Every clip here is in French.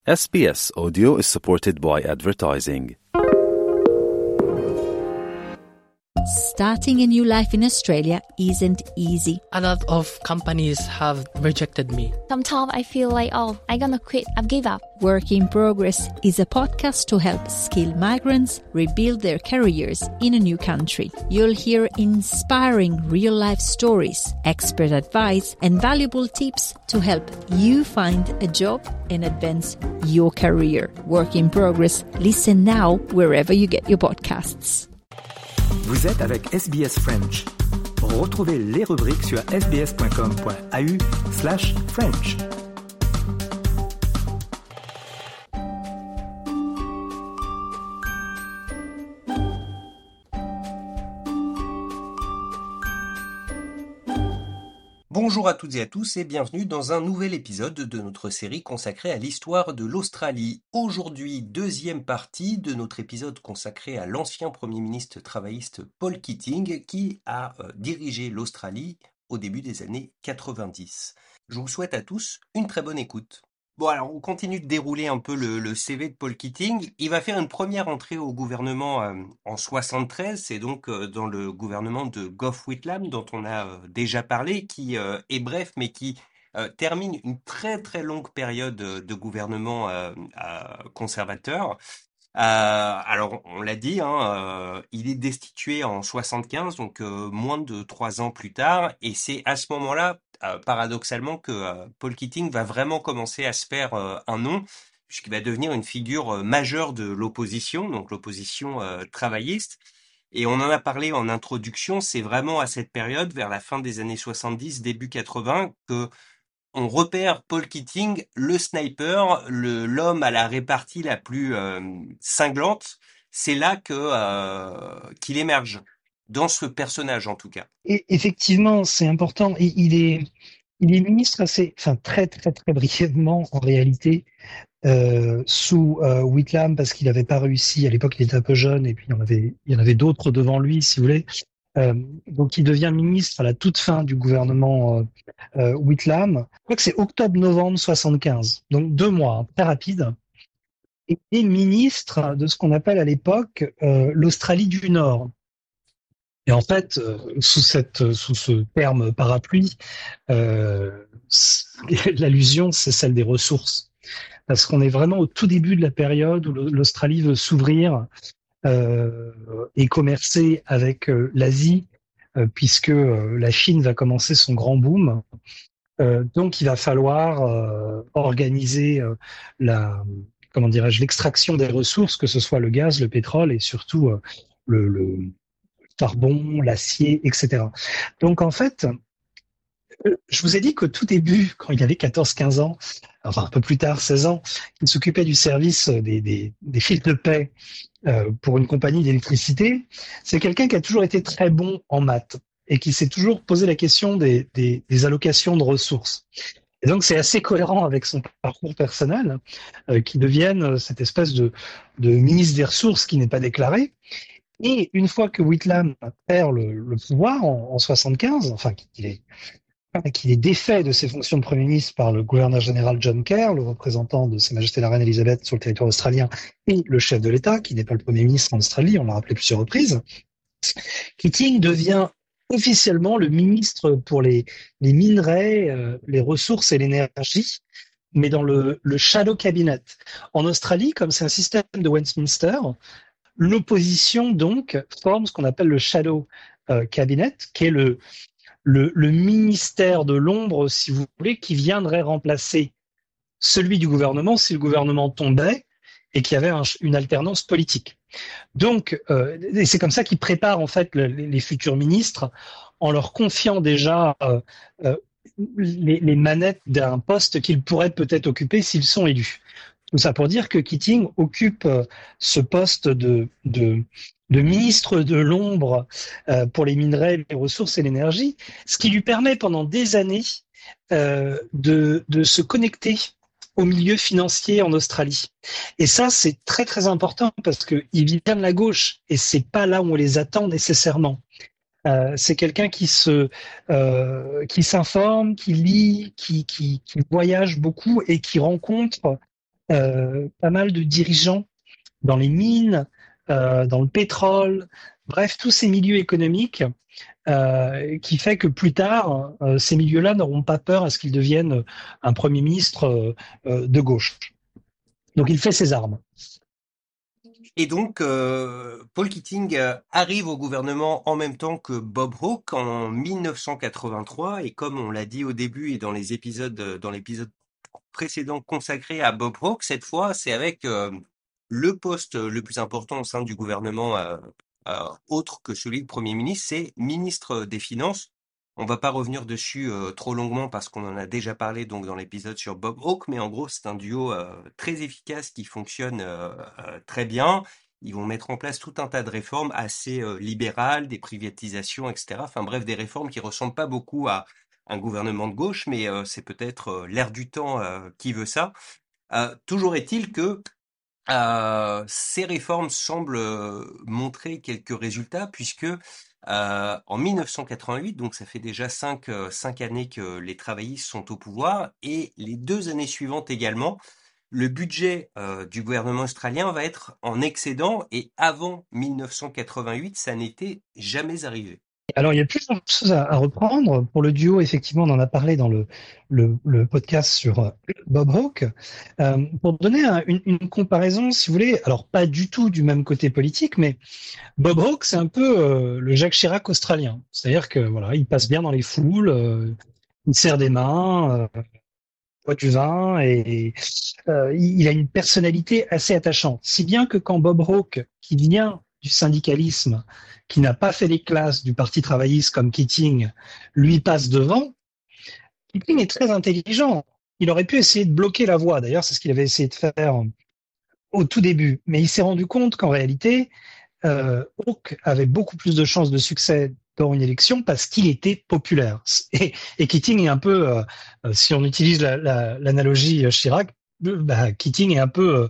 SBS Audio is supported by advertising. Starting a new life in Australia isn't easy. A lot of companies have rejected me. Sometimes I feel like, I'm gonna quit, I've give up. Work in Progress is a podcast to help skilled migrants rebuild their careers in a new country. You'll hear inspiring real-life stories, expert advice, and valuable tips to help you find a job and advance your career. Work in Progress. Listen now wherever you get your podcasts. Vous êtes avec SBS French. Retrouvez les rubriques sur sbs.com.au/French. Bonjour à toutes et à tous et bienvenue dans un nouvel épisode de notre série consacrée à l'histoire de l'Australie. Aujourd'hui, deuxième partie de notre épisode consacré à l'ancien Premier ministre travailliste Paul Keating qui a dirigé l'Australie au début des années 90. Je vous souhaite à tous une très bonne écoute. Bon, alors on continue de dérouler un peu le CV de Paul Keating. Il va faire une première entrée au gouvernement en 73, c'est donc dans le gouvernement de Gough Whitlam dont on a déjà parlé, qui est bref mais qui termine une très très longue période de gouvernement conservateur. Alors on l'a dit, il est destitué en 75, donc moins de 3 ans plus tard, et c'est à ce moment-là, paradoxalement, que Paul Keating va vraiment commencer à se faire un nom, puisqu'il va devenir une figure majeure de l'opposition, donc l'opposition travailliste. Et on en a parlé en introduction, c'est vraiment à cette période, vers la fin des années 70, début 80, que on repère Paul Keating, le sniper, l'homme à la répartie la plus cinglante. C'est là qu'il émerge, dans ce personnage en tout cas. Et effectivement, c'est important. Et il est ministre très brièvement en réalité sous Whitlam, parce qu'il n'avait pas réussi. À l'époque, il était un peu jeune et puis il y en avait d'autres devant lui, si vous voulez. Donc il devient ministre à la toute fin du gouvernement Whitlam. Je crois que c'est octobre-novembre 75, donc 2 mois, très rapide. Et il est ministre de ce qu'on appelle à l'époque l'Australie du Nord. Et en fait, sous ce terme parapluie, l'allusion c'est celle des ressources, parce qu'on est vraiment au tout début de la période où l'Australie veut s'ouvrir et commercer avec l'Asie, puisque la Chine va commencer son grand boom. Donc il va falloir organiser l'extraction des ressources, que ce soit le gaz, le pétrole et surtout le charbon, l'acier, etc. Donc en fait, je vous ai dit qu'au tout début, quand il avait 14-15 ans, enfin un peu plus tard, 16 ans, il s'occupait du service des fils de paie pour une compagnie d'électricité. C'est quelqu'un qui a toujours été très bon en maths et qui s'est toujours posé la question des allocations de ressources. Et donc c'est assez cohérent avec son parcours personnel, qui devienne cette espèce de ministre des Ressources qui n'est pas déclaré. Et une fois que Whitlam perd le pouvoir en 75, enfin qu'il est défait de ses fonctions de Premier ministre par le gouverneur général John Kerr, le représentant de Sa Majesté la Reine Elisabeth sur le territoire australien, et le chef de l'État, qui n'est pas le Premier ministre en Australie, on l'a rappelé plusieurs reprises, Keating devient officiellement le ministre pour les minerais, les ressources et l'énergie, mais dans le shadow cabinet. En Australie, comme c'est un système de Westminster, l'opposition donc forme ce qu'on appelle le shadow cabinet, qui est le ministère de l'ombre, si vous voulez, qui viendrait remplacer celui du gouvernement si le gouvernement tombait et qu'il y avait une alternance politique. Donc, et c'est comme ça qu'ils préparent en fait les futurs ministres en leur confiant déjà les manettes d'un poste qu'ils pourraient peut-être occuper s'ils sont élus. Tout ça pour dire que Keating occupe ce poste de ministre de l'ombre pour les minerais, les ressources et l'énergie, ce qui lui permet pendant des années de se connecter au milieu financier en Australie. Et ça, c'est très très important parce qu'il vient de la gauche et c'est pas là où on les attend nécessairement. C'est quelqu'un qui s'informe, qui lit, qui voyage beaucoup et qui rencontre pas mal de dirigeants dans les mines, dans le pétrole, bref, tous ces milieux économiques qui fait que plus tard, ces milieux-là n'auront pas peur à ce qu'il devienne un Premier ministre de gauche. Donc il fait ses armes. Et donc, Paul Keating arrive au gouvernement en même temps que Bob Hawke en 1983, et comme on l'a dit au début et dans l'épisode précédent consacré à Bob Hawke, cette fois, c'est avec le poste le plus important au sein du gouvernement, autre que celui de Premier ministre, c'est ministre des Finances. On va pas revenir dessus trop longuement parce qu'on en a déjà parlé donc dans l'épisode sur Bob Hawke, mais en gros c'est un duo très efficace qui fonctionne très bien. Ils vont mettre en place tout un tas de réformes assez libérales, des privatisations, etc. Enfin bref, des réformes qui ressemblent pas beaucoup à un gouvernement de gauche, mais c'est peut-être l'air du temps qui veut ça. Toujours est-il que ces réformes semblent montrer quelques résultats puisque en 1988, donc ça fait déjà cinq années que les travaillistes sont au pouvoir, et les 2 années suivantes également, le budget du gouvernement australien va être en excédent, et avant 1988, ça n'était jamais arrivé. Alors, il y a plusieurs choses à reprendre. Pour le duo, effectivement, on en a parlé dans le podcast sur Bob Hawke. Pour donner une comparaison, si vous voulez, alors pas du tout du même côté politique, mais Bob Hawke, c'est un peu le Jacques Chirac australien. C'est-à-dire que voilà, il passe bien dans les foules, il serre des mains, boit du vin, et il a une personnalité assez attachante. Si bien que quand Bob Hawke, qui vient du syndicalisme, qui n'a pas fait les classes du Parti travailliste comme Keating, lui passe devant, Keating est très intelligent. Il aurait pu essayer de bloquer la voie. D'ailleurs, c'est ce qu'il avait essayé de faire au tout début. Mais il s'est rendu compte qu'en réalité, Hawke avait beaucoup plus de chances de succès dans une élection parce qu'il était populaire. Et Keating est un peu, si on utilise l'analogie Chirac, Keating est un peu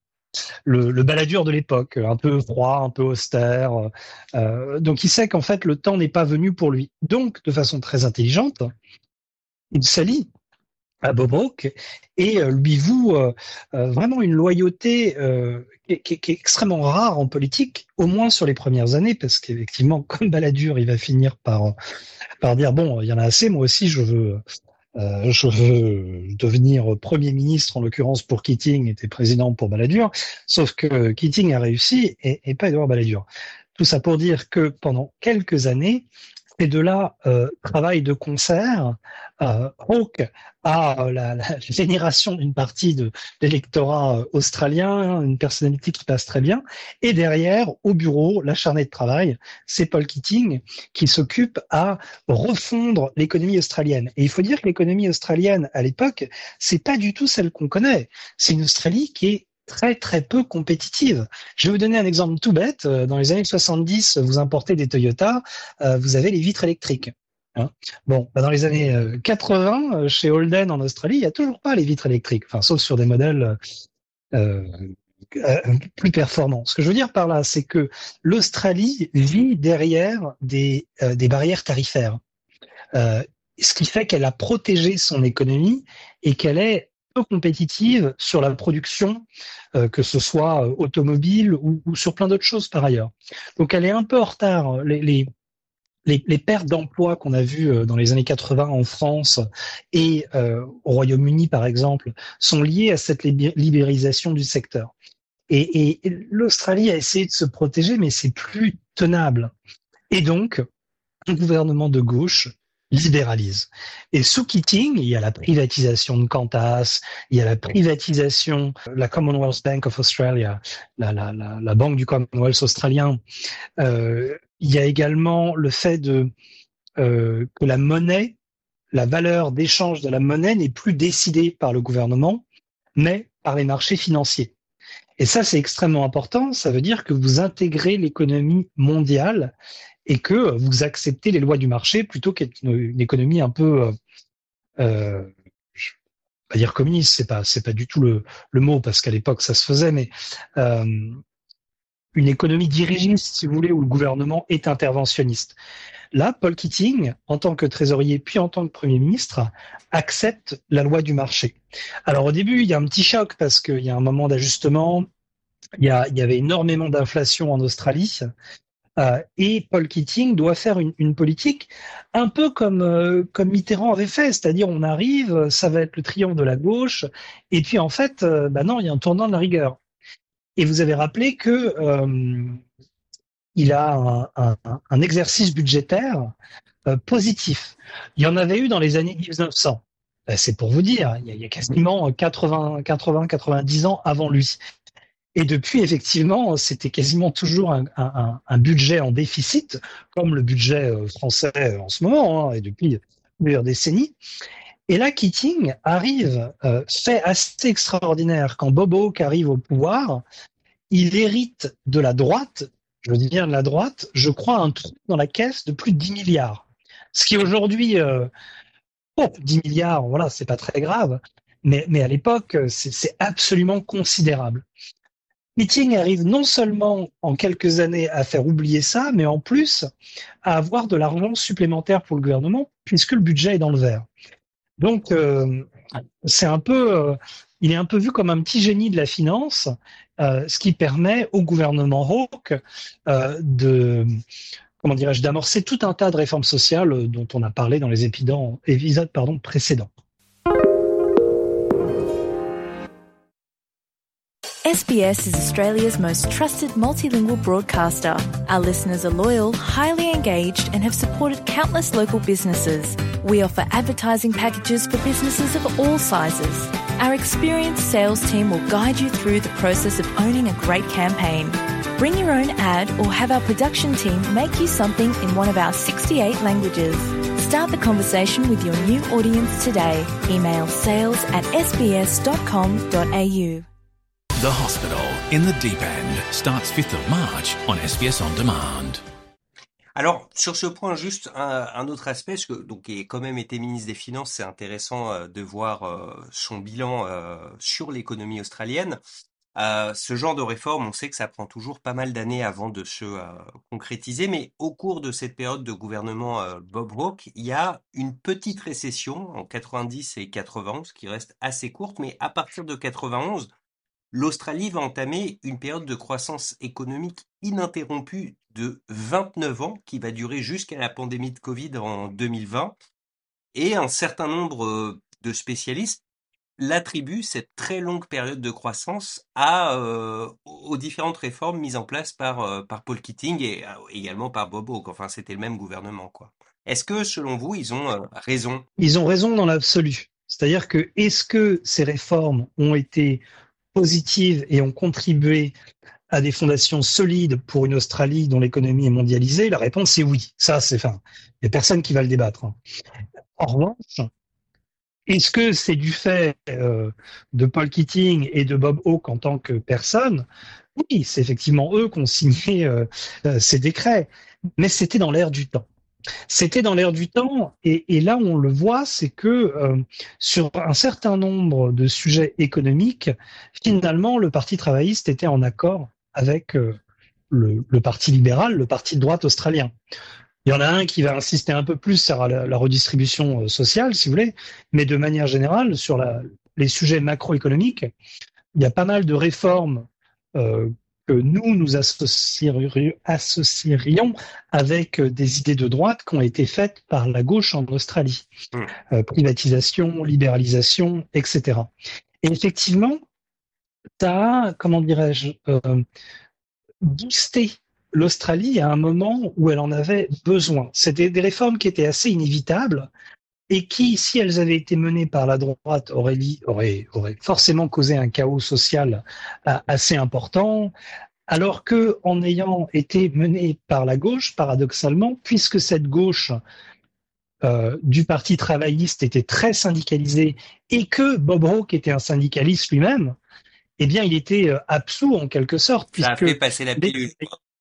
le balladur de l'époque, un peu froid, un peu austère. Donc il sait qu'en fait le temps n'est pas venu pour lui. Donc de façon très intelligente, il s'allie à Bob Hawke et lui voue vraiment une loyauté qui est extrêmement rare en politique, au moins sur les premières années, parce qu'effectivement, comme balladur, il va finir par dire bon, il y en a assez, moi aussi je veux devenir Premier ministre, en l'occurrence pour Keating, était président pour Balladur, sauf que Keating a réussi et pas Édouard Balladur. Tout ça pour dire que pendant quelques années, ces deux-là travaillent de concert. Hawke a la génération d'une partie de l'électorat australien, une personnalité qui passe très bien, et derrière, au bureau, l'acharné de travail, c'est Paul Keating qui s'occupe à refondre l'économie australienne. Et il faut dire que l'économie australienne, à l'époque, c'est pas du tout celle qu'on connaît. C'est une Australie qui est très très peu compétitive. Je vais vous donner un exemple tout bête. Dans les années 70, vous importez des Toyota, vous avez les vitres électriques. Bon, dans les années 80, chez Holden en Australie, il n'y a toujours pas les vitres électriques, enfin sauf sur des modèles plus performants. Ce que je veux dire par là, c'est que l'Australie vit derrière des barrières tarifaires, ce qui fait qu'elle a protégé son économie et qu'elle est peu compétitive sur la production, que ce soit automobile ou sur plein d'autres choses par ailleurs. Donc elle est un peu en retard. Les pertes d'emplois qu'on a vues dans les années 80 en France et au Royaume-Uni, par exemple, sont liées à cette libéralisation du secteur. Et l'Australie a essayé de se protéger, mais c'est plus tenable. Et donc, un gouvernement de gauche libéralise. Et sous Keating, il y a la privatisation de Qantas, il y a la privatisation de la Commonwealth Bank of Australia, la banque du Commonwealth australien. Il y a également le fait que la monnaie, la valeur d'échange de la monnaie n'est plus décidée par le gouvernement, mais par les marchés financiers. Et ça, c'est extrêmement important. Ça veut dire que vous intégrez l'économie mondiale et que vous acceptez les lois du marché plutôt qu'une économie un peu, je vais pas dire communiste, c'est pas du tout le mot parce qu'à l'époque ça se faisait, mais une économie dirigiste, si vous voulez, où le gouvernement est interventionniste. Là, Paul Keating, en tant que trésorier puis en tant que Premier ministre, accepte la loi du marché. Alors au début, il y a un petit choc parce qu'il y a un moment d'ajustement, il y avait énormément d'inflation en Australie, et Paul Keating doit faire une politique un peu comme Mitterrand avait fait, c'est-à-dire on arrive, ça va être le triomphe de la gauche, et puis en fait, non, il y a un tournant de la rigueur. Et vous avez rappelé que il a un exercice budgétaire positif. Il y en avait eu dans les années 1900. C'est pour vous dire, il y a quasiment 90 ans avant lui. Et depuis, effectivement, c'était quasiment toujours un budget en déficit, comme le budget français en ce moment, et depuis plusieurs décennies. Et là, Keating arrive, fait assez extraordinaire. Quand Bob Hawke arrive au pouvoir, il hérite de la droite, je dis bien de la droite, je crois un trou dans la caisse de plus de 10 milliards. Ce qui aujourd'hui, 10 milliards, voilà, c'est pas très grave, mais à l'époque, c'est absolument considérable. Keating arrive non seulement en quelques années à faire oublier ça, mais en plus à avoir de l'argent supplémentaire pour le gouvernement, puisque le budget est dans le vert. Donc, c'est un peu, il est un peu vu comme un petit génie de la finance, ce qui permet au gouvernement Hawke d'amorcer tout un tas de réformes sociales dont on a parlé dans les épisodes précédents. SBS is Australia's most trusted multilingual broadcaster. Our listeners are loyal, highly engaged, and have supported countless local businesses. We offer advertising packages for businesses of all sizes. Our experienced sales team will guide you through the process of owning a great campaign. Bring your own ad or have our production team make you something in one of our 68 languages. Start the conversation with your new audience today. Email sales@sbs.com.au. The Hospital in the Deep End starts 5th of March on SBS On Demand. Alors, sur ce point, juste un autre aspect, parce que donc il a quand même été ministre des Finances, c'est intéressant de voir son bilan sur l'économie australienne. Ce genre de réforme, on sait que ça prend toujours pas mal d'années avant de se concrétiser, mais au cours de cette période de gouvernement Bob Hawke, il y a une petite récession en 90 et 91 qui reste assez courte, mais à partir de 91, l'Australie va entamer une période de croissance économique ininterrompue de 29 ans qui va durer jusqu'à la pandémie de Covid en 2020. Et un certain nombre de spécialistes l'attribuent, cette très longue période de croissance, aux différentes réformes mises en place par Paul Keating et également par Bob Hawke. Enfin, c'était le même gouvernement, quoi. Est-ce que, selon vous, ils ont raison ? Ils ont raison dans l'absolu. C'est-à-dire que, est-ce que ces réformes ont été positives et ont contribué à des fondations solides pour une Australie dont l'économie est mondialisée? La réponse est oui. Ça, il n'y a personne qui va le débattre. En revanche, est-ce que c'est du fait de Paul Keating et de Bob Hawke en tant que personne? Oui, c'est effectivement eux qui ont signé ces décrets, mais c'était dans l'air du temps. C'était dans l'air du temps, et là on le voit, c'est que sur un certain nombre de sujets économiques, finalement le Parti travailliste était en accord avec le Parti libéral, le Parti de droite australien. Il y en a un qui va insister un peu plus sur la redistribution sociale, si vous voulez, mais de manière générale, sur les sujets macroéconomiques, il y a pas mal de réformes que nous associerions avec des idées de droite qui ont été faites par la gauche en Australie. Privatisation, libéralisation, etc. Et effectivement, ça a, boosté l'Australie à un moment où elle en avait besoin. C'était des réformes qui étaient assez inévitables et qui, si elles avaient été menées par la droite, auraient forcément causé un chaos social assez important, alors que, en ayant été menées par la gauche, paradoxalement, puisque cette gauche du Parti travailliste était très syndicalisée et que Bob Hawke était un syndicaliste lui-même, eh bien, il était absous en quelque sorte. Ça a fait passer la pilule.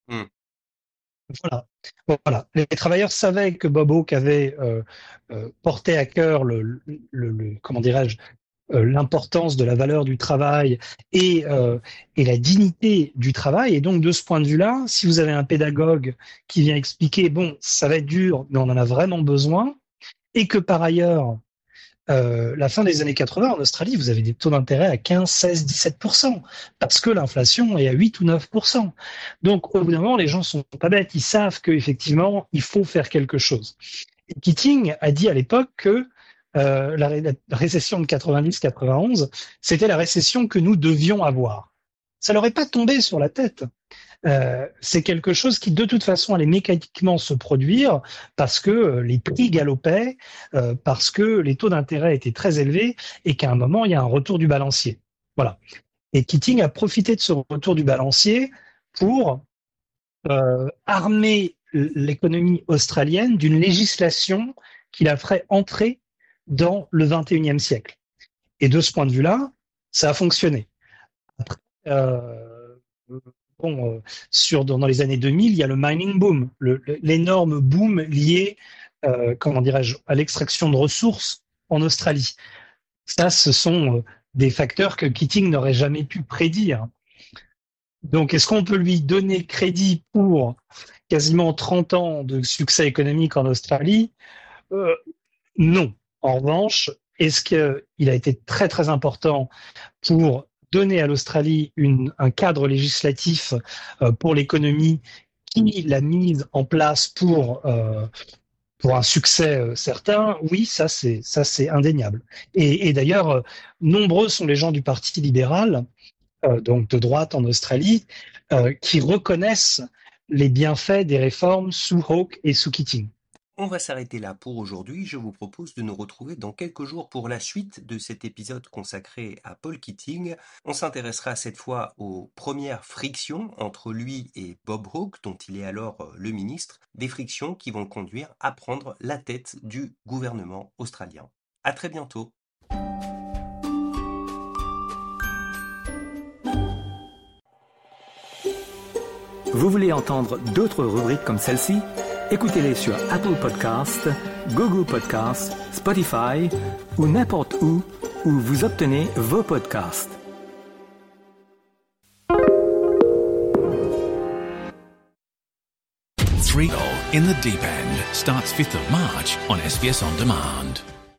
Voilà. Les travailleurs savaient que Bob Hawke avait porté à cœur l'importance de la valeur du travail et la dignité du travail. Et donc, de ce point de vue-là, si vous avez un pédagogue qui vient expliquer, bon, ça va être dur, mais on en a vraiment besoin, et que par ailleurs, la fin des années 80, en Australie, vous avez des taux d'intérêt à 15, 16, 17%, parce que l'inflation est à 8 ou 9%. Donc, au bout d'un moment, les gens sont pas bêtes, ils savent qu'effectivement, il faut faire quelque chose. Et Keating a dit à l'époque que la récession de 90-91, c'était la récession que nous devions avoir. Ça leur est pas tombé sur la tête. C'est quelque chose qui de toute façon allait mécaniquement se produire parce que les prix galopaient, parce que les taux d'intérêt étaient très élevés et qu'à un moment il y a un retour du balancier. Voilà. Et Keating a profité de ce retour du balancier pour armer l'économie australienne d'une législation qui la ferait entrer dans le 21e siècle. Et de ce point de vue-là, ça a fonctionné. Après, dans les années 2000, il y a le mining boom, l'énorme boom lié, à l'extraction de ressources en Australie. Ça, ce sont des facteurs que Keating n'aurait jamais pu prédire. Donc, est-ce qu'on peut lui donner crédit pour quasiment 30 ans de succès économique en Australie ? Non. En revanche, est-ce qu'il a été très très important pour donner à l'Australie un cadre législatif pour l'économie qui l'a mise en place pour un succès certain? Oui, ça c'est indéniable. Et d'ailleurs, nombreux sont les gens du Parti libéral, donc de droite en Australie, qui reconnaissent les bienfaits des réformes sous Hawke et sous Keating. On va s'arrêter là pour aujourd'hui. Je vous propose de nous retrouver dans quelques jours pour la suite de cet épisode consacré à Paul Keating. On s'intéressera cette fois aux premières frictions entre lui et Bob Hawke, dont il est alors le ministre, des frictions qui vont le conduire à prendre la tête du gouvernement australien. À très bientôt. Vous voulez entendre d'autres rubriques comme celle-ci ? Écoutez-les sur Apple Podcasts, Google Podcasts, Spotify ou n'importe où vous obtenez vos podcasts. Three in the Deep End starts 5th of March on SBS On Demand.